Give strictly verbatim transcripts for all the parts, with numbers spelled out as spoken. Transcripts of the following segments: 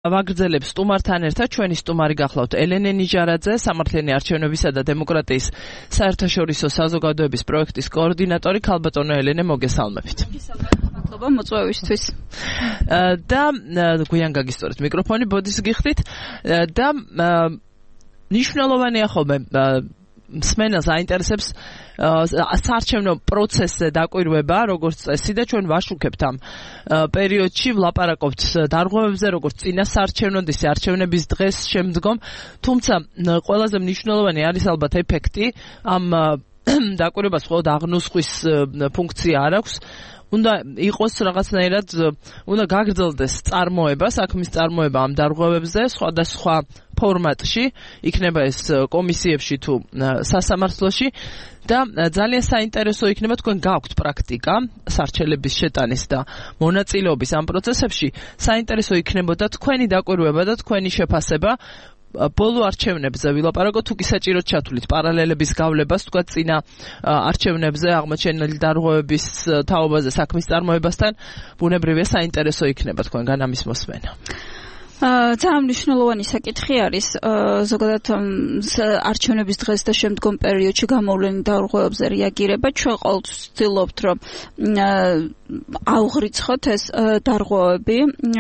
ვაგრძელებს სტუმართან ერთად ჩვენი სტუმარი გახლავთ ელენე ნიჟარაძე, სამართლიანი არჩევნებისა და დემოკრატიის საერთაშორისო საზოგადოების პროექტის კოორდინატორი. ქალბატონო ელენე, მოგესალმებით. მადლობა მოწვევისთვის. და გვიან გაგისწორეთ მიკროფონი, ბოდის გიხდით და მნიშვნელოვანია ხოლმე მსმენელს აინტერესებს საარჩევნო პროცესზე დაკვირვება, როგორც წესი და ჩვენ ვაშუქებთ ამ პერიოდში ვლაპარაკობთ დარღვევებზე, როგორც წინა საარჩევნოდ, ისე არჩევნების დღეს შემდგომ, თუმცა ყველაზე მნიშვნელოვანი არის ალბათ ეფექტი, ამ დაკვირვებას მხოლოდ აღნუსხვის ფუნქცია არ აქვს. უნდა იყოს რაღაცნაირად, უნდა გაგრძელდეს წარმოება, საქმის წარმოება ამ დარღვევებზე, სხვადასხვა ფორმატში, იქნება ეს კომისიებში თუ სასამართლოში და ძალიან საინტერესო იქნება თქვენ გაქვთ პრაქტიკა სარჩელების შეტანის და მონაწილეობის ამ პროცესებში. საინტერესო იქნებოდა თქვენი დაკვირვება და თქვენი შეფასება. ბოლო არჩევნებზე ვილაპარაკოთ, თუ კი საჭიროდ ჩათვლით პარალელების გავლებას, თქვა წინა არჩევნებზე აღმოჩენილი დარღვევების თაობაზე, საქმის წარმოებასთან, ბუნებრივია საინტერესო იქნება თქვენგან ამის მოსმენა. ძალიან მნიშვნელოვანი საკითხი არის ზოგადად არჩევნების დღეს და შემდგომ პერიოდში გამოვლენილ დარღვევებზე რეაგირება. ჩვენ ყოველთვის ვცდილობთ, რომ ავღრიცხოთ ეს დარღვევები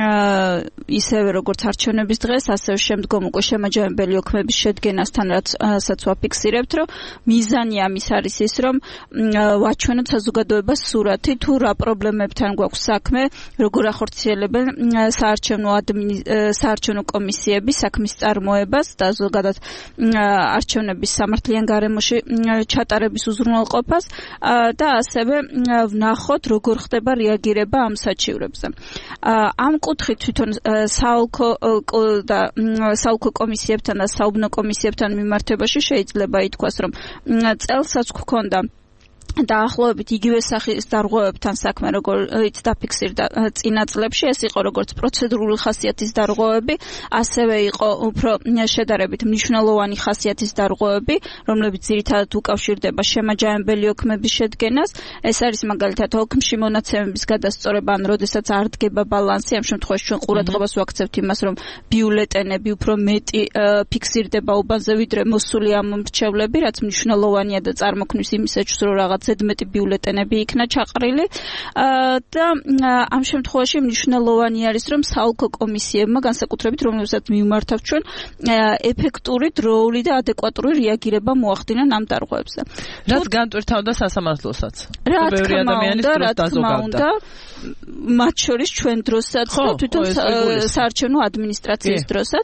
ისევე როგორც არჩევნების დღეს, ასევე შემდგომ უკვე შემაჯამებელი ოქმების შედგენასთან, რასაც ვაფიქსირებთ, რომ მიზანი ამის არის ის, რომ ვაჩვენოთ საზოგადოებას სურათი, თუ რა პრობლემებთან გვაქვს საქმე, როგორ ახორციელებენ საარჩევნო ადმინისტრაციას საარჩევნო კომისიების საქმის წარმოებას და ზოგადად არჩევნების სამართლიან გარემოში ჩატარების უზრუნველყოფას და ასევე ვნახოთ, როგორ ხდება რეაგირება ამ საჩივრებზე. ამ კუთხით თვითონ საოლქო და საოლქო კომისიებთან და საუბნო კომისიებთან მიმართებაში შეიძლება ითქვას, რომ წელსაც გვქონდა დაახლოებით იგივე სახის დარღვევებთან საქმე, როგორც დაფიქსირდა წინა წლებში, ეს იყო როგორც პროცედურული ხასიათის დარღვევები, ასევე იყო უფრო შედარებით მნიშვნელოვანი ხასიათის დარღვევები, რომლებიც ძირითადად უკავშირდება შემაჯამებელი ოქმების შედგენას. ეს არის მაგალითად ოქმში მონაცემების გადასწორება, ან როდესაც არ დგება ბალანსი, ამ შემთხვევაში ჩვენ ყურადღებას ვაქცევთ იმას, რომ ბიულეტენები უფრო მეტი ფიქსირდება უბანზე, ვიდრე მოსული ამ მრჩევლები, რაც მნიშვნელოვანია და წარმოქმნის იმის ეჭვს, რომ რაღაც ზედმეტი ბიულეტენები იქნა ჩაყრილი და ამ შემთხვევაში მნიშვნელოვანი არის, რომ საოლქო კომისიებმა, განსაკუთრებით რომლებსაც მივმართავთ ჩვენ, ეფექტური, დროული და ადეკვატური რეაგირება მოახდინონ ამ დარღვევებზე. რაც განტვირთავდა სასამართლოსაც. რა თქმა უნდა, რა თქმა უნდა, მათ შორის ჩვენ დროსაც და თვითონ საარჩევნო ადმინისტრაციის დროსაც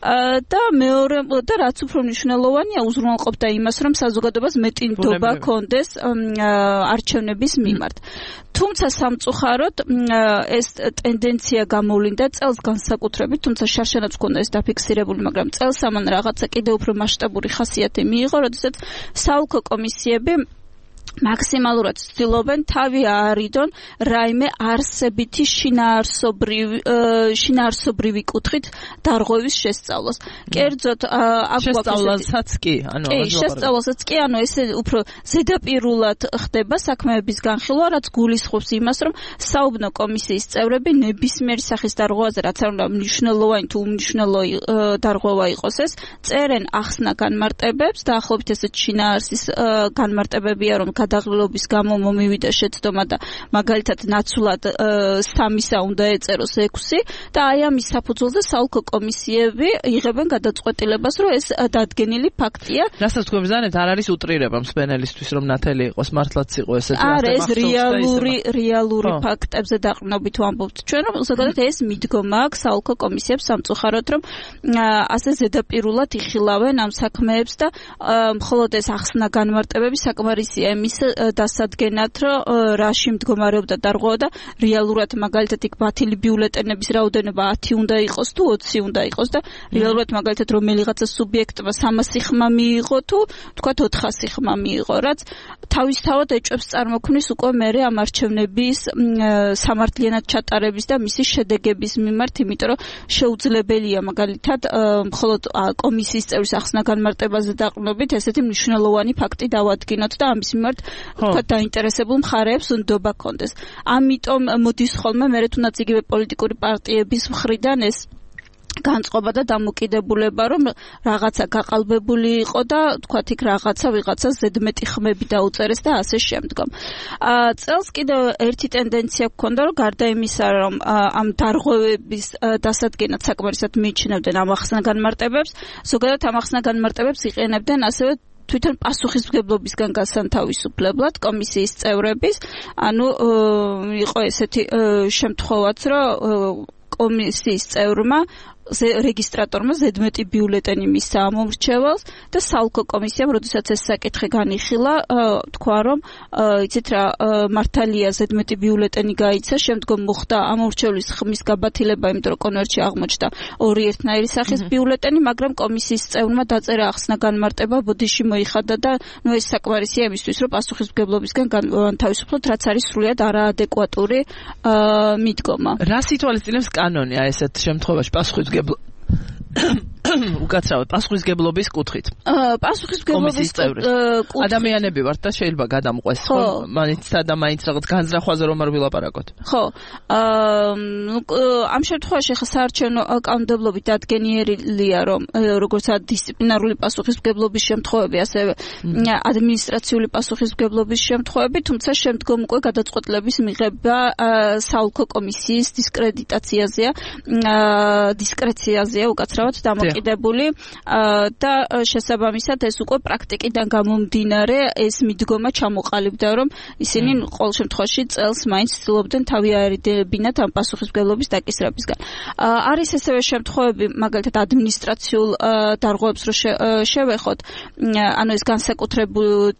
და მეორე და რაც უფრო მნიშვნელოვანია, უზრუნველყოფდა იმას, რომ საზოგადოებას მეტი ნდობა ჰქონდეს არჩევნების მიმართ. თუმცა სამწუხაროდ ეს ტენდენცია გამოვლინდა წელს განსაკუთრებით, თუმცა შარშანაც ჰქონდა ეს დაფიქსირებული, მაგრამ წელს ამან რაღაცა კიდევ უფრო მასშტაბური ხასიათი მიიღო, როდესაც საოლქო კომისიები მაქსიმალურად ცდილობენ თავი აარიდონ რაიმე არსებითი შინაარსობრივი შინაარსობრივი კუთხით დარღვევის შესწავლას. კერძოდ აქ შესწავლასაც კი, ანუ კი, შესწავლასაც კი, ანუ ეს უფრო ზედაპირულად ხდება საქმეების განხილვა, რაც გულისხმობს იმას, რომ საუბნო კომისიის წევრები ნებისმიერი სახის დარღვევაზე, რაც არ უნდა მნიშვნელოვანი თუ უმნიშვნელო დარღვევა იყოს ეს, წერენ ახსნა განმარტებებს, დაახლოებით ესეთ შინაარსის განმარტებებია, რომ გადაღლილობის გამო მომივიდა შეცდომა და მაგალითად ნაცვლად სამისა უნდა ეწეროს ექვსი და აი ამის საფუძველზე საოლქო კომისიები იღებენ გადაწყვეტილებას, რომ ეს დადგენილი ფაქტია. რასაც თქვენ ბრძანეთ, არ არის უტრირება მსმენელისთვის, რომ ნათელი იყოს, მართლაც იყო ესეთი. არა, ეს რეალური რეალური ფაქტებზე დაყრდნობით ვამბობთ ჩვენ, რომ ზოგადად ეს მიდგომა აქვს საოლქო კომისიებს სამწუხაროდ, რომ ასე ზედაპირულად იხილავენ ამ საქმეებს და მხოლოდ ეს ახსნა განმარტებები საკმარისია იმის დასადგენად, რომ რაში მდგომარეობდა დარღვევა და რეალურად მაგალითად იქ ბათილი ბიულეტენების რაოდენობა ათი უნდა იყოს თუ ოცი უნდა იყოს და რეალურად მაგალითად რომელიღაცა სუბიექტმა სამასი ხმა მიიღო თუ თქვათ ოთხასი ხმა მიიღო, რაც თავისთავად ეჭვებს წარმოქმნის უკვე მერე ამ არჩევნების სამართლიანად ჩატარების და მისი შედეგების მიმართ, იმიტომ რომ შეუძლებელია მაგალითად მხოლოდ კომისიის წევრის ახსნა განმარტებაზე დაყრდნობით ესეთი მნიშვნელოვანი ფაქტი დავადგინოთ და ამის მიმართ თქვა დაინტერესებულ მხარეებს ნდობა ჰქონდეს. ამიტომ მოდის ხოლმე მერე თუნდაც იგივე პოლიტიკური პარტიების მხრიდან ეს განწყობა და დამოკიდებულება, რომ რაღაცა გაყალბებული იყო და თქვათ იქ რაღაცა ვიღაცა ზედმეტი ხმები დაუწერეს და ასე შემდგომ. აა წელს კიდევ ერთი ტენდენცია გქონდა, რომ გარდა იმისა, რომ ამ დარღვევების დასადგენად საკმარისად მიიჩნევდნენ ამ ახსნა-განმარტებებს, ზოგადად ამ ახსნა-განმარტებებს იყენებდნენ ასევე თვითონ პასუხისმგებლობისგან გასანთავისუფლებლად კომისიის წევრების, ანუ იყო ესეთი შემთხვევაც, რომ კომისიის წევრმა რეგისტრატორმა ზედმეტი ბიულეტენი მისცა ამ მომრჩეველს და საალკო კომისიამ, როდესაც ეს საკითხი განიხილა, თქვა რომ იცით რა, მართალია ზედმეტი ბიულეტენი გაიცა, შემდგომ მოხდა ამ მომრჩევლის ხმის გაბათილება, იმიტომ რომ კონვერტში აღმოჩნდა ორი ერთნაირი სახის ბიულეტენი, მაგრამ კომისიის წევრმა დაწერა ახსნა-განმარტება, ბოდიში მოიხადა და ნუ ეს საკმარისია იმისთვის, რომ პასუხისმგებლობისგან განთავისუფლოთ, რაც არის სრულიად არაადეკვატური მიდგომა. რას ითვალისწინებს კანონი აი ესეთ შემთხვევაში პასუხისმგებლობა უკაცრავად პასუხისმგებლობის კუთხით. პასუხისმგებლობის კუთხით ადამიანები ვართ და შეიძლება გადამყვეს, ხო? მაინც და მაინც რაღაც განზრახვაზე რომ არ ვილაპარაკოთ. ხო. ამ შემთხვევაში ხა საარჩევნო კანონმდებლობით დადგენიერია, რომ როგორც დისციპლინარული პასუხისმგებლობის შემთხვევები, ასევე ადმინისტრაციული პასუხისმგებლობის შემთხვევები, თუმცა შემდგომ უკვე გადაწყვეტილების მიღება საალკო კომისიის დისკრედიტაციაზეა, დისკრეციაზეა უკაცრავად დამოკიდებული და შესაბამისად ეს უკვე პრაქტიკიდან გამომდინარე ეს მიდგომა ჩამოყალიბდა, რომ ისინი ყოველ შემთხვევაში წელს მაინც ცდილობდნენ თავი აერიდებინათ ამ პასუხისმგებლობის დაკისრებისგან. არის ესევე შემთხვევები, მაგალითად ადმინისტრაციულ დარღვევებს რო შევეხოთ, ანუ ეს განსაკუთრებულად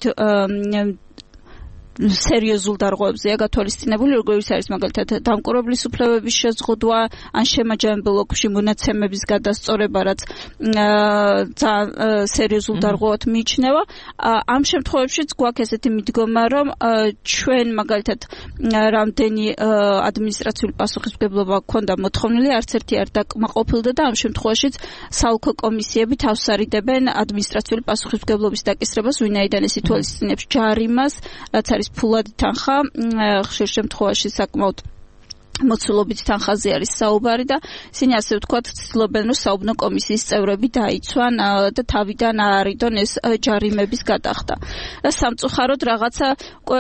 სერიოზულ დარღვევებზეა გათვალისწინებული, როგორც არის მაგალითად დამკვირვებლის უფლებების შეზღუდვა, ან შემაჯამებელ ოლქში მონაცემების გადასწორება, რაც ძალიან სერიოზულ დარღვევად მიიჩნევა. ამ შემთხვევებშიც გვაქვს ესეთი მიდგომა, რომ ჩვენ მაგალითად რამდენი ადმინისტრაციული პასუხისმგებლობა გქონდა მოთხოვნილი, არც ერთი არ დაკმაყოფილდა და ამ შემთხვევაშიც საალკო კომისიები თავს არიდებენ ადმინისტრაციული პასუხისმგებლობის დაკისრებას, ვინაიდან ეს ითვალისწინებს ჯარიმას, რაც არის ფულადი თანხა, ხშირ შემთხვევაში საკმაოდ მოცულობით თანხაზე არის საუბარი და ისინი ასე ვთქვათ ცდილობენ, რომ საუბნო კომისიის წევრები დაიცვან და თავიდან აარიდონ ეს ჯარიმების გადახდა. და სამწუხაროდ რაღაცა უკვე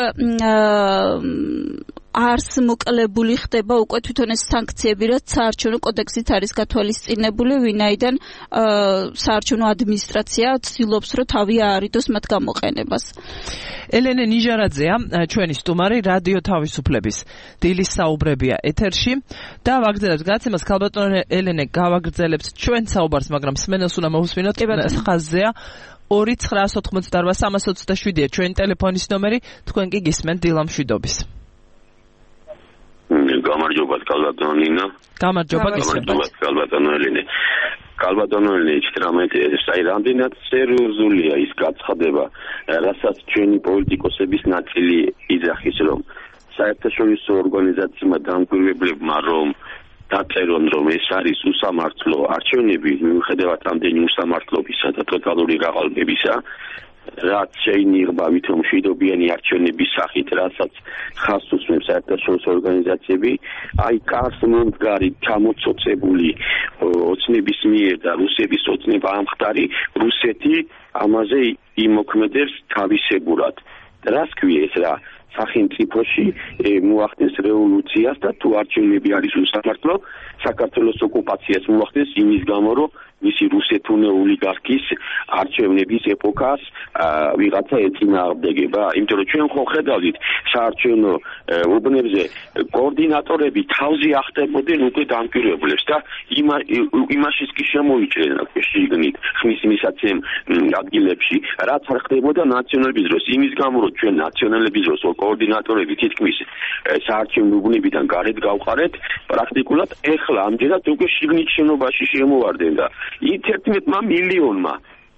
არს მოკლებული ხდება უკვე თვითონ ეს სანქციები, რაც საარჩევნო კოდექსით არის გათვალისწინებული, ვინაიდან საარჩევნო ადმინისტრაცია ცდილობს, რომ თავი აარიდოს მათ გამოყენებას. ელენე ნიჟარაძეა ჩვენი სტუმარი, რადიო თავისუფლების დილის საუბრებია ეთერში და ვაგრძელებთ გადაცემას. ქალბატონო ელენე, გავაგრძელებთ ჩვენ საუბარს, მაგრამ სმენელს უნდა მოусმინოთ ხაზზეა ორი ცხრაას ოთხმოცდაორვა სამას ოცდაშვიდია ჩვენი ტელეფონის ნომერი, თქვენ კი გისმენთ დილამ მშვიდობის. გამარჯობა ქალბატონო ნინა. გამარჯობა გისმენთ ქალბატონო ელენე. ქალბატონო ელენე, ჭრამეთი აი რამდენად სერიოზულია ის გაცხადება, რასაც ჩვენი პოლიტიკოსების ნაწილი იძახის, რომ საერთაშორისო ორგანიზაციებმა დამკვირვებლებმა რომ დაწერონ, რომ ეს არის უსამართლო არჩევნები, მიუხედავად ამდენი უსამართლობისა და ტოტალური გაყალბებისა, რაც შეინიღბა ვითომ მშვიდობიანი არჩევნების სახით, რასაც ხაზს უსმენს საერთაშორისო ორგანიზაციები, აი კარს მომდგარი ჩამოცოცებული ოცნების მიერ და რუსების ოცნება ამხდარი, რუსეთი ამაზე იმოქმედებს თავისებურად. რას ქვია ეს რა? სახელმწიფოში მოახდენს რევოლუციას და თუ არჩევნები არის უსამართლო, საქართველოს ოკუპაციას მოახდენს იმის გამო, რომ მისი რუსეთუნე ოლიგარქის არჩევნების ეპოქას ვიღაცა ეწინააღმდეგება, იმიტომ რომ ჩვენ ხო ხედავთ საარჩევნო უბნებზე კოორდინატორები თავზე ახდებოდნენ უკვე დამკვირვებლებს და იმაშიც კი შემოიჭრნენ შიგნით ხმის მისაცემ ადგილებში, რაც არ ხდებოდა ნაციონალების დროს, იმის გამო რომ ჩვენ ნაციონალების დროს კოორდინატორები თითქმის საარჩევნო უბნებიდან გარეთ გავყარეთ, პრაქტიკულად ეხლა ამჯერად უკვე შიგნით შენობაში შემოვარდნენ და ერთმეტმა მილიონმა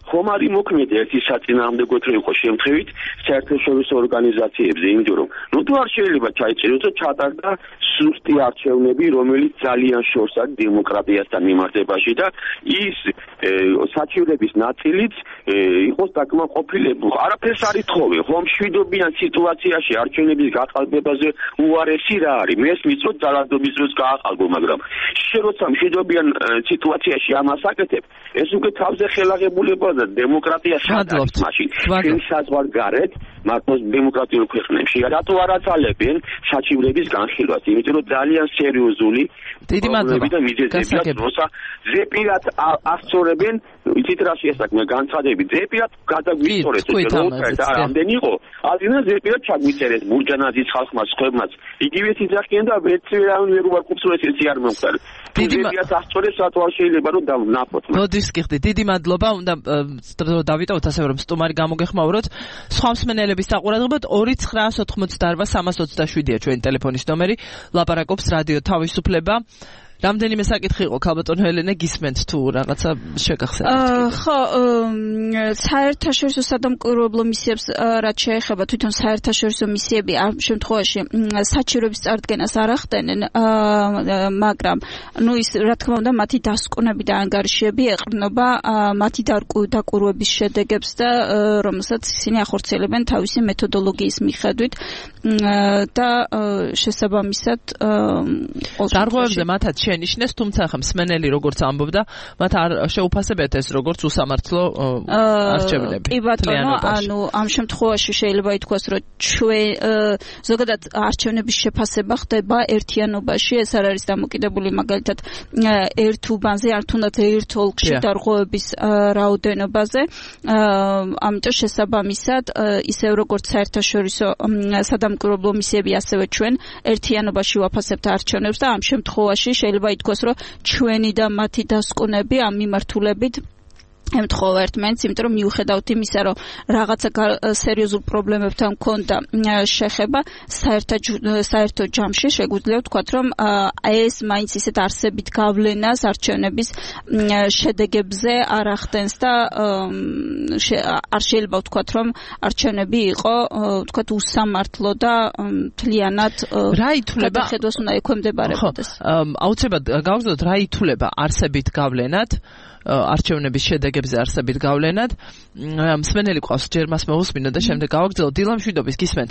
ხომ არ იმოქმედა ერთი საწინააღმდეგოდ რო იყო შემთხვევით საერთაშორისო ორგანიზაციებზე, იმიტომ რომ ნუ თუ არ შეიძლება ჩაიწეროს და ჩატარდა სუსტი არჩევნები, რომელიც ძალიან შორს არის დემოკრატიასთან მიმართებაში და ის საჩივრების ნაწილიც იყოს დაკმაყოფილებული. არაფერს არ ითხოვე, ხომ მშვიდობიან სიტუაციაში არჩევნების გაყალბებაზე უარესი რა არის? მესმის რომ ძალადობის დროს გააყალბო, მაგრამ შეროცა მშვიდობიან სიტუაციაში ამას აკეთებ, ეს უკვე თავზე ხელაღებულება და დემოკრატია სადაც მაშინ. ჩვენ საზღვარგარეთ მართლაც დემოკრატიულ ქვეყნებში რატო არ აცალებენ საჩივრების განხილვას? იმიტომ რომ ძალიან სერიოზული დიდი მადლობა და მიზეზებია, როცა ზეპირად აღწორებენ, იცით რა შეასაკმე განცხადები, ზეპირად გადაგვიწორეთ, რომ რამდენი იყო, ადრინდელ ზეპირად ჩაგვიწერეთ ბურჯანაძის ხალხმა, სხვებმაც. იგივე სიძახიან და ვერც ვერავინ ვერ უარყოფს ეს არ მომხდარა. დიდი მადლობა აღწორებს რატო არ შეიძლება რომ ნახოთ. მოდის გიხდი, დიდი მადლობა, უნდა დავიტოვოთ ასე რომ სტუმარი გამოგეხმაუროთ. სხვა მსმენელების საყურადღებოდ ორი ცხრა ოთხმოცდაარბა სამას ოცდაშვიდია ჩვენი ტელეფონის ნომერი, ლაპარაკობს რადიო თავისუფლება. რამდენიმე საკითხი იყო ქალბატონო ელენე, გისმენთ თუ რაღაცა შეგახსენებთ? ხო, საერთაშორისო სადამკვირვებლო მისიებს რაც შეეხება, თვითონ საერთაშორისო მისიები ამ შემთხვევაში საჩივრების წარდგენას არ ახდენენ, მაგრამ ნუ ის რა თქმა უნდა მათი დასკვნები და ანგარიშები ეყრდნობა მათი დაკვირვების შედეგებს და რომელსაც ისინი ახორციელებენ თავისი მეთოდოლოგიის მიხედვით და შესაბამისად დარღვევებზე მათაც შენიშნეს, თუმცა ხა მსმენელი როგორც ამბობდა, მათ არ შეუფასებიათ ეს როგორც უსამართლო არჩევნები. კი ბატონო, ანუ ამ შემთხვევაში შეიძლება ითქვას, რომ ჩვენ ზოგადად არჩევნების შეფასება ხდება ერთიანობაში, ეს არ არის დამოკიდებული მაგალითად ერთ უბანზე, არ თუნდაც ერთ ოლქში დარღვევების რაოდენობაზე. ამიტომ შესაბამისად, ისევ როგორც საერთაშორისო სადამკვირვებლო მისიები, ასევე ჩვენ ერთიანობაში ვაფასებთ არჩევნებს და ამ შემთხვევაში შეიძლება ითქვას, რომ ჩვენი და მათი დასკვნები ამ მიმართულებით ემთხოვა ერთმანეთს, იმიტომ რომ მიუხედავთ იმისა, რომ რაღაცა სერიოზულ პრობლემებთან მქონდა შეხება, საერთო ჯამში შეგვიძლია ვთქვათ, რომ ეს მაინც ისეთ არსებით გავლენას არჩევნების შედეგებზე არ ახდენს და არ შეიძლება ვთქვათ, რომ არჩევნები იყო ვთქვათ უსამართლო და მთლიანად რა ითვლება ხედავს უნდა ექვემდებარებოდეს. აუცილებლად გავაგზავნოთ რა ითვლება არსებით გავლენად არჩევნების შედეგებზე არსებით გავლენად. მსმენელი ყავს, ჯერ მას მოусმინო და შემდეგ გავაგრძელოთ. დილა მშვიდობის, გისმენთ.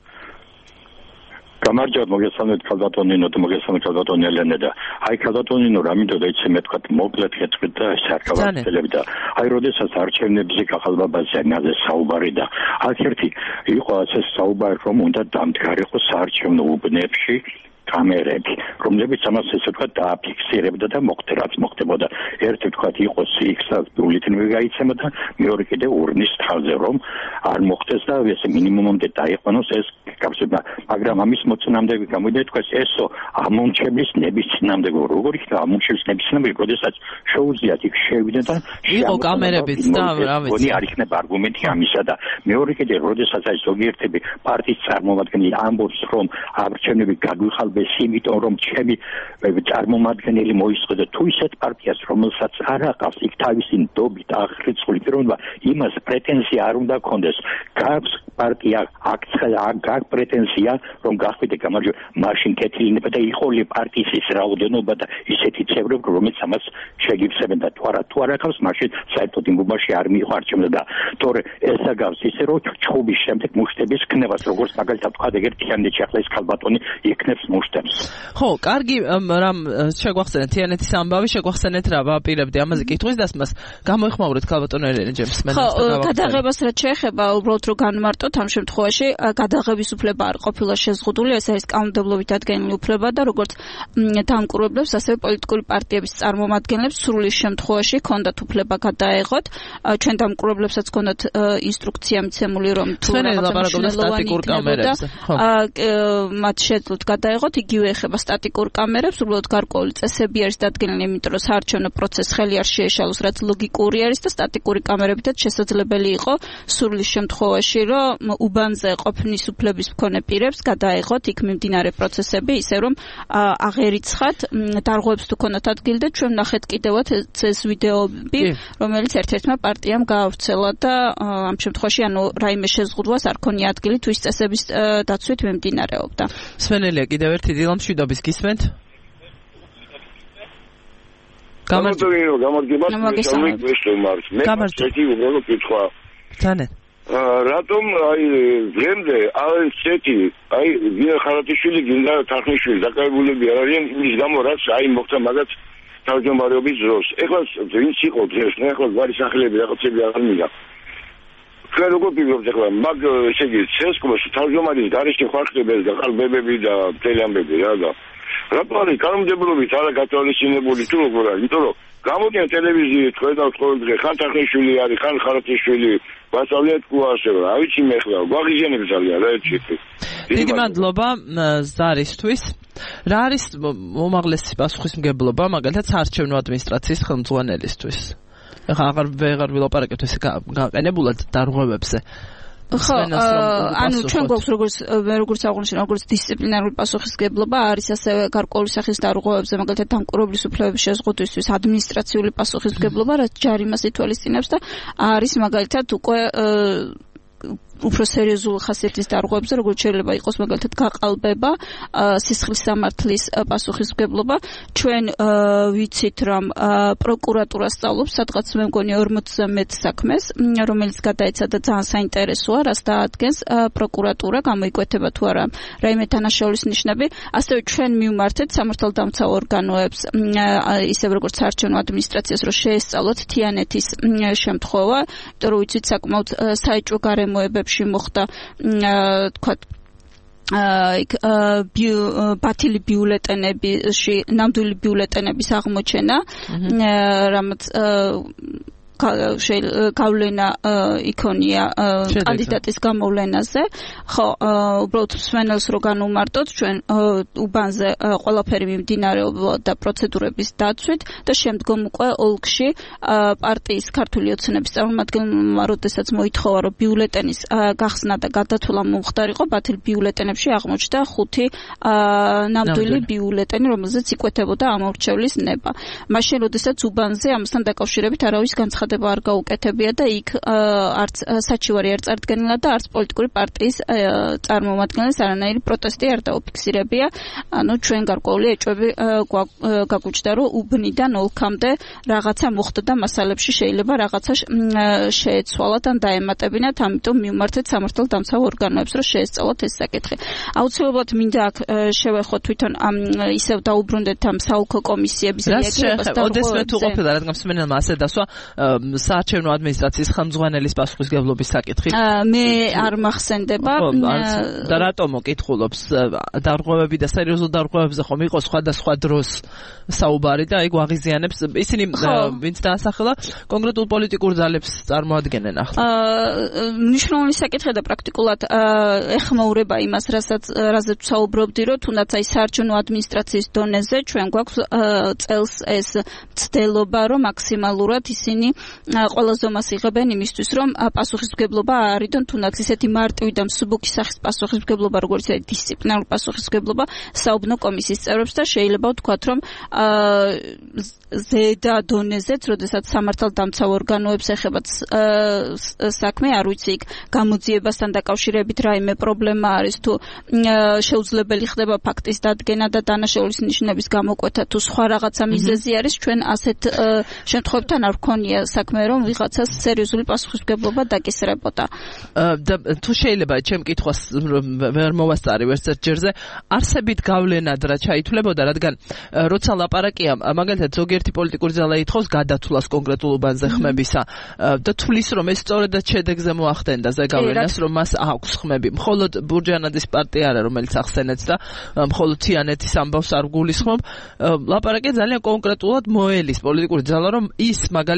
გამარჯობა, მოგესალმებით ქალბატონინო და მოგესალმებით ქალბატონი ელენე და აი ქალბატონინო რა მინდოდა იცი მე თქვა მოკლედ გეტყვით და სარკავარდელები და აი როდესაც არჩევნებზე გახალბაბაზე ამაზე საუბარი და აქ ერთი იყო ასე საუბარი რომ უნდა დამდგარიყო საარჩევნო უბნებში კამერები, რომლებიც ამას ესე ვთქვათ დააფიქსირებდა და მოხდა რაც მოხდებოდა. ერთი ვთქვათ იყოს იქსაც ბიულეტენი გაიცემა და მეორე კიდე ურნის თავზე რომ არ მოხდეს და ესე მინიმუმამდე დაიყვანოს ეს გაფსება. მაგრამ ამის მოწინამდე გამოვიდა თქვა ესო ამონჩების ნებისმიერ როგორ იქნება ამონჩების ნებისმიერ როდესაც შეუძლიათ იქ შევიდა და იყო კამერებიც და რა ვიცი. გონი არ იქნება არგუმენტი ამისა და მეორე კიდე როდესაც აი ზოგიერთები პარტიის წარმომადგენელი ამბობს რომ არჩევნები გაგვიხალბეს იმიტომ რომ ჩემი წარმომადგენელი მოისყიდა თუ ისეთ პარტიას რომელსაც არ აყავს იქ თავისი ნდობით აღრიცხული პიროვნება იმას პრეტენზია არ უნდა ქონდეს გაქვს პარტია აქ გაქვს პრეტენზია რომ გახვიდე გამარჯვება მაშინ კეთილდება და იყოლი პარტიის ის რაოდენობა და ისეთი წევრები რომელიც ამას შეგიფსებენ და თუ არა თუ არ აყავს მაშინ საერთოდ იმ ბუბაში არ მიიღო არჩევნები და თორე ეს აგავს ისე რომ ჩხუბის შემდეგ მუშტების ქნებას როგორც მაგალითად თქვა ეგეთი ამდენ ახლა ეს ქალბატონი იქნებს მუშტებს. ხო, კარგი, რამ შეგვახსენეთ თიანეთის ამბავი, შეგვახსენეთ რა ვაპირებდი ამაზე კითხვის დასმას. გამოიხმაურეთ ქალბატონო ელენე ჯემს მე. ხო, გადაღებას რაც შეეხება, უბრალოდ რომ განმარტოთ ამ შემთხვევაში, გადაღების უფლება არ ყოფილა შეზღუდული, ეს არის კანონმდებლობით დადგენილი უფლება და როგორც დამკვირვებლებს, ასევე პოლიტიკური პარტიების წარმომადგენლებს სრული შემთხვევაში ჰქონდათ უფლება გადაეღოთ. ჩვენ დამკვირვებლებსაც ჰქონდათ ინსტრუქცია მიცემული, რომ თუ რაღაცა მნიშვნელოვანი იქნებოდა, მათ შეძლოთ გადაეღოთ. ვთქვათ, იგივე ეხება სტატიკურ კამერებს, უბრალოდ გარკვეული წესები არის დადგენილი, იმიტომ რომ საარჩევნო პროცესს ხელი არ შეეშალოს, რაც ლოგიკური არის და სტატიკური კამერებითაც შესაძლებელი იყო სურვილის შემთხვევაში, რომ უბანზე ყოფნის უფლების მქონე პირებს გადაეღოთ იქ მიმდინარე პროცესები, ისე რომ აღერიცხათ დარღვევებს თუ ქონათ ადგილი და ჩვენ ვნახეთ კიდევაც ეს ვიდეოები, რომელიც ერთ-ერთმა პარტიამ გაავრცელა და ამ შემთხვევაში ანუ რაიმე შეზღუდვას არ ქონია ადგილი თუ ის წესების დაცვით მიმდინარეობდა. სვენელია კიდევ ერთი დილა მშვიდობის გისმენთ? გამარჯობა, გამარჯობა. გამარჯობა. უბრალოდ კითხვა. თანე. რატომ აი დღემდე აი ცეთი აი ვინ ხარატიშვილი გინდა თარხნიშვილი დაკავებულები არ არიან იმის გამო რაც აი მოხდა მაგაც თავმჯდომარეობის დროს. ეხლა ვინც იყო დღეს, ნუ ეხლა გვარი სახელები რაღაცები არ მინდა. ჩვენ როგორ ვიგებთ ახლა მაგ ესე იგი ცესკოს თავმჯდომარის გარეშე ხარ ხდება და ყალბებები და თელამბები რა და რატო არის კანონმდებლობით არა გათვალისწინებული თუ როგორ არის? იმიტომ რომ გამოდიან ტელევიზიით ხედავთ ყოველ დღე ხან თარხნიშვილი არის, ხან ხარატიშვილი, ვასწავლეთ კუასევა. რა ვიცი მე ხლა გვაღიზიანებს ძალიან რა ერთი. დიდი მადლობა ზარისთვის. რა არის მომაღლესი პასუხისმგებლობა მაგალითად საარჩევნო ადმინისტრაციის ხელმძღვანელისთვის? ეხლა აღარ ვეღარ ვილაპარაკებთ ეს გაყენებულად დარღვევებზე. ხო, ანუ ჩვენ გვაქვს როგორც მე როგორც აღნიშნე, როგორც დისციპლინარული პასუხისმგებლობა არის ასევე გარკვეული სახის დარღვევებზე, მაგალითად დამკვირვებლის უფლებების შეზღუდვისთვის ადმინისტრაციული პასუხისმგებლობა, რაც ჯარიმას ითვალისწინებს და არის მაგალითად უკვე უფრო სერიოზული ხასიათის დარღვევებზე, როგორც შეიძლება იყოს მაგალითად გაყალბება, სისხლის სამართლის პასუხისმგებლობა. ჩვენ ვიცით, რომ პროკურატურა სწავლობს სადღაც მე მგონი ორმოცზე მეტ საქმეს, რომელიც გადაეცა და ძალიან საინტერესოა, რას დაადგენს პროკურატურა, გამოიკვეთება თუ არა რაიმე დანაშაულის ნიშნები. ასევე ჩვენ მივმართეთ სამართალდამცავ ორგანოებს, ისევ როგორც საარჩევნო ადმინისტრაციას, რომ შეესწავლოთ თიანეთის შემთხვევა, იმიტომ რომ ვიცით საკმაოდ საეჭვო გარემოებებში მოხდა თქვა ბათილი ბიულეტენებში, ნამდვილი ბიულეტენების აღმოჩენა, რამაც გავლენა იქონია კანდიდატის გამოვლენაზე. ხო, უბრალოდ მსმენელს რო განუმარტოთ, ჩვენ უბანზე ყველაფერი მიმდინარეობდა და პროცედურების დაცვით და შემდგომ უკვე ოლქში პარტიის ქართული ოცნების წარმომადგენელმა როდესაც მოითხოვა, რომ ბიულეტენის გახსნა და გადათვლა მომხდარიყო, ბათილ ბიულეტენებში აღმოჩნდა ხუთი ნამდვილი ბიულეტენი, რომელზეც იკვეთებოდა ამორჩევლის ნება. მაშინ როდესაც უბანზე ამასთან დაკავშირებით არავის განცხადება არ გაუკეთებია და იქ არც საჩივარი არ წარდგენილა და არც პოლიტიკური პარტიის წარმომადგენლებს არანაირი პროტესტი არ დაუფიქსირებია. ანუ ჩვენ გარკვეული ეჭვები გაგვიჩნდა, რომ უბნიდან ოლქამდე რაღაცა მოხდა და მასალებში შეიძლება რაღაცა შეეცვალათ ან დაემატებინათ, ამიტომ მივმართეთ სამართალდამცავ ორგანოებს, რომ შეესწავლოთ ეს საკითხი. აუცილებლად მინდა აქ შევეხოთ თვითონ ისევ დაუბრუნდეთ ამ საოლქო კომისიების რეაგირებას და ოდესმე თუ ყოფილა რადგან მსმენელმა ასე დასვა საარჩევნო ადმინისტრაციის ხელმძღვანელის პასუხისმგებლობის საკითხი. მე არ მახსენდება. და რატომ მოკითხულობს დარღვევები და სერიოზულ დარღვევებზე ხომ იყო სხვადასხვა დროს საუბარი და აი გვაღიზიანებს ისინი ვინც დაასახელა კონკრეტულ პოლიტიკურ ძალებს წარმოადგენენ ახლა. მნიშვნელოვანი საკითხია და პრაქტიკულად ეხმაურება იმას, რასაც რაზეც საუბრობდი, რომ თუნდაც აი საარჩევნო ადმინისტრაციის დონეზე ჩვენ გვაქვს წელს ეს მცდელობა, რომ მაქსიმალურად ისინი ყველა ზომას იღებენ იმისთვის, რომ პასუხისმგებლობა არიდონ თუნდაც ისეთი მარტივი და მსუბუქი სახის პასუხისმგებლობა, როგორც არის დისციპლინარული პასუხისმგებლობა საუბნო კომისიის წევრებს და შეიძლება ვთქვათ, რომ ზედა დონეზეც, როდესაც სამართალდამცავ ორგანოებს ეხებათ საქმე, არ ვიცი, იქ გამოძიებასთან დაკავშირებით რაიმე პრობლემა არის, თუ შეუძლებელი ხდება ფაქტის დადგენა და დანაშაულის ნიშნების გამოკვეთა, თუ სხვა რაღაცა მიზეზი არის, ჩვენ ასეთ შემთხვევებთან არ ვქონია საქმე, რომ ვიღაცას სერიოზული პასუხისმგებლობა დაკისრებოდა. და თუ შეიძლება ჩემ კითხვას ვერ მოვასწარი ვერც ერთ ჯერზე, არსებით გავლენად რა ჩაითვლებოდა, რადგან როცა ლაპარაკია, მაგალითად ზოგიერთი პოლიტიკური ძალა ითხოვს გადათვლას კონკრეტულ უბანზე ხმებისა და თulis რომ ეს სწორედაც შედეგზე მოახდენდა ზეგავლენას, რომ მას აქვს ხმები. მხოლოდ ბურჯანაძის პარტია არა, რომელიც ახსენეთ და მხოლოდ თიანეთის ამბავს არ გულისხმობ. ლაპარაკია ძალიან კონკრეტულად მოელის პოლიტიკური ძალა, რომ ის მაგალითად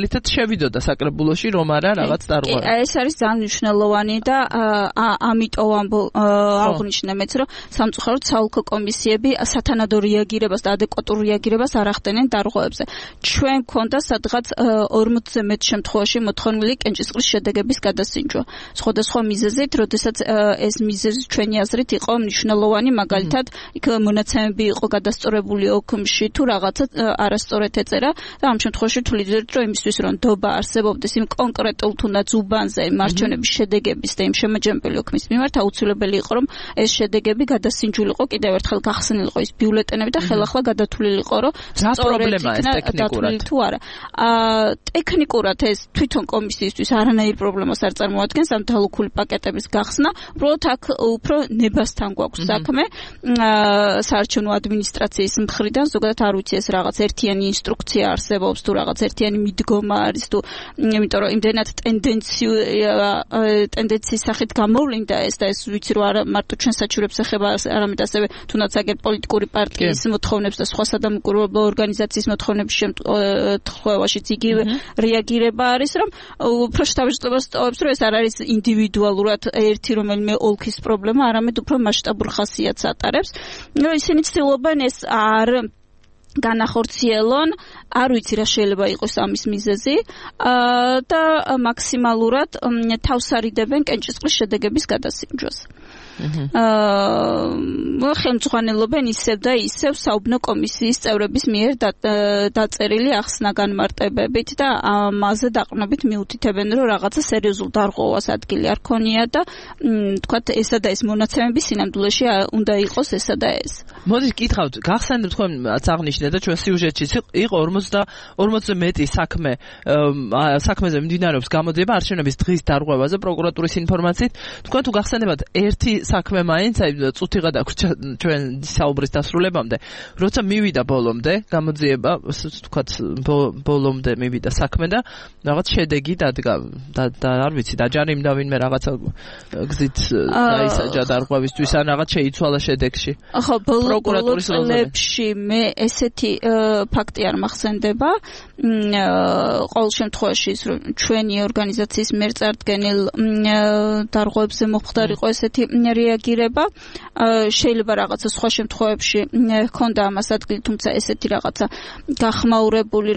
შევიდოდა საკრებულოში რომ არა რაღაც დარღვევა. ეს არის ძალიან მნიშვნელოვანი და ამიტომ აღნიშნე მეც რომ სამწუხაროდ საოლქო კომისიები სათანადო რეაგირებას და ადეკვატურ რეაგირებას არ ახდენენ დარღვევებზე. ჩვენ გვქონდა სადღაც ორმოცზე მეტ შემთხვევაში მოთხოვნილი კენჭისყრის შედეგების გადასინჯვა. სხვადასხვა მიზეზით, როდესაც ეს მიზეზი ჩვენი აზრით იყო მნიშვნელოვანი, მაგალითად, იქ მონაცემები იყო გადასწორებული ოქმში თუ რაღაცა არასწორად ეწერა და ამ შემთხვევაში თვლიდეთ, რომ იმისთვის რომ ნდობა არსებობდეს იმ კონკრეტულ თუნდაც უბანზე მარჯვენების შედეგების და იმ შემაჯამებელი ოქმის მიმართ აუცილებელი იყო რომ ეს შედეგები გადასინჯულიყო, კიდევ ერთხელ გახსნილიყო ის ბიულეტენები და ხელახლა გადათვლილიყო, რომ სწორედ იქნა დათვლილი თუ არა. ტექნიკურად ეს თვითონ კომისიისთვის არანაირ პრობლემას არ წარმოადგენს ამ დალუქული პაკეტების გახსნა, უბრალოდ აქ უფრო ნებასთან გვაქვს საქმე საარჩევნო ადმინისტრაციის მხრიდან, ზოგადად არ ვიცი ეს რაღაც ერთიანი ინსტრუქცია არსებობს თუ რაღაც ერთიანი მიდგომა არის თუ იმიტომ რომ იმდენად ტენდენცია ტენდენციის სახით გამოვლინდა ეს და ეს ვიცი რომ არა მარტო ჩვენ საჩივრებს ეხება, არამედ ასევე თუნდაც აგერ პოლიტიკური პარტიის მოთხოვნებს და სხვა სადამკვირვებლო ორგანიზაციის მოთხოვნების შემთხვევაშიც იგივე რეაგირება არის, რომ უფრო შთაბეჭდილებას ტოვებს, რომ ეს არ არის ინდივიდუალურად ერთი რომელიმე ოლქის პრობლემა, არამედ უფრო მასშტაბურ ხასიათს ატარებს. ისინი ცდილობენ ეს არ განახორციელონ, არ ვიცი რა შეიძლება იყოს ამის მიზეზი და მაქსიმალურად თავს არიდებენ კენჭისყრის შედეგების გადასინჯვას. აა ხელმძღვანელობენ ისევ და ისევ საუბნო კომისიის წევრების მიერ დაწერილი ახსნა-განმარტებებით და ამაზე დაყრდნობით მიუთითებენ, რომ რაღაცა სერიოზულ დარღვევას ადგილი არ ქონია და თქვათ ესა და ეს მონაცემები სინამდვილეში უნდა იყოს ესა და ეს. მოდით გითხავთ, გახსენებთ თქვენ აღნიშნეთ და ჩვენ სიუჟეტშიც იყო ორმოცზე მეტი საქმე საქმეზე მიმდინარეობს გამოძიება არჩევნების დღის დარღვევაზე პროკურატურის ინფორმაციით. თქვენ თუ გახსენებათ ერთი საქმე მაინც აი წუთი გადაგვრჩა ჩვენ საუბრის დასრულებამდე, როცა მივიდა ბოლომდე გამოძიება, თქვათ ბოლომდე მივიდა საქმე და რაღაც შედეგი დადგა და არ ვიცი დაჯარიმდა ვინმე რაღაცა გზით დაისაჯა დარღვევისთვის ან რაღაც შეიცვალა შედეგში. ხო, პროკურატურის წლებში მე ესეთი ფაქტი არ მახსენდება. ყოველ შემთხვევაში ის რომ ჩვენი ორგანიზაციის მიერ წარდგენილ დარღვევებზე მოხდარიყო ესეთი რეაგირება, შეიძლება რაღაცა სხვა შემთხვევებში ჰქონდა ამას ადგილი, თუმცა ესეთი რაღაცა გახმაურებული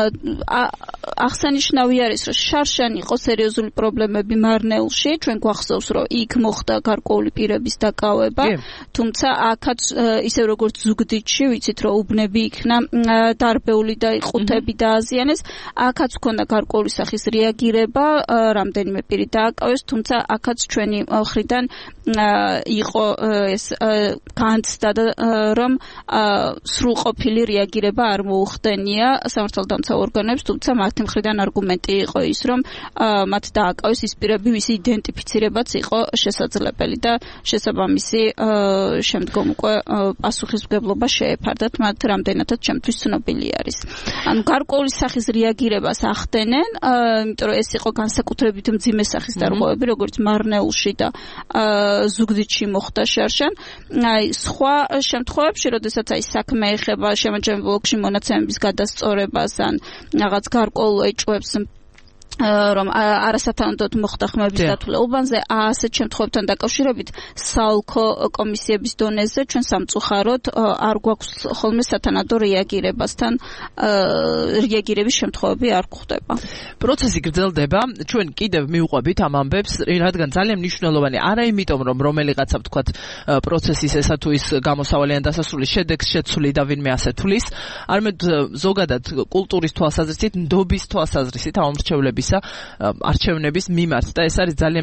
აღსანიშნავი არის, რომ შარშან იყო სერიოზული პრობლემები მარნეულში, ჩვენ გვახსოვს, რომ იქ მოხდა გარკვეული პირების დაკავება, თუმცა აქაც ისევ როგორც ზუგდიდში, ვიცით რომ უბნები იქნა დარბეული და ყუთები დააზიანეს, აქაც ჰქონდა გარკვეული სახის რეაგირება, რამდენიმე პირი დააკავეს, თუმცა აქაც ჩვენი მხრიდან იყო ეს განცდა რომ სრულყოფილი რეაგირება არ მოუხდენია სამართალდამცავ ორგანოებს, თუმცა მათი მხრიდან არგუმენტი იყო ის, რომ მათ დააკავეს ის პირები, ვისი იდენტიფიცირებაც იყო შესაძლებელი და შესაბამისი შემდგომ უკვე პასუხისმგებლობა შეეფარდათ მათ, რამდენადაც ჩემთვის ცნობილი არის. ანუ გარკვეული სახის რეაგირებას ახდენენ, იმიტომ რომ ეს იყო განსაკუთრებით მძიმე სახის დარღვევები, როგორც მარნეულში და ზუგდიდში მოხდა შარშან. აი სხვა შემთხვევებში, როდესაც აი საქმე ეხება შემაჯამებელ ოლქში მონაცემების გადასწორებას ან რაღაც გარკვეულ ეჭვებს რომ არასათანადოდ მოხდა ხმების დათვლა უბანზე, ასეთ შემთხვევებთან დაკავშირებით საოლქო კომისიების დონეზე ჩვენ სამწუხაროდ არ გვაქვს ხოლმე სათანადო რეაგირებასთან რეაგირების შემთხვევები არ გვხდება. პროცესი გრძელდება, ჩვენ კიდევ მივყვებით ამ ამბებს, რადგან ძალიან მნიშვნელოვანი არა იმიტომ რომ რომელიღაცა ვთქვათ პროცესის ესა თუ ის გამოსავალი ან დასასრული შედეგს შეცვლი და ვინმე ასე თვლის, არამედ ზოგადად კულტურის თვალსაზრისით, ნდობის თვალსაზრისით, ამორჩევლების არჩევნების მიმართ და ეს არის ძალიან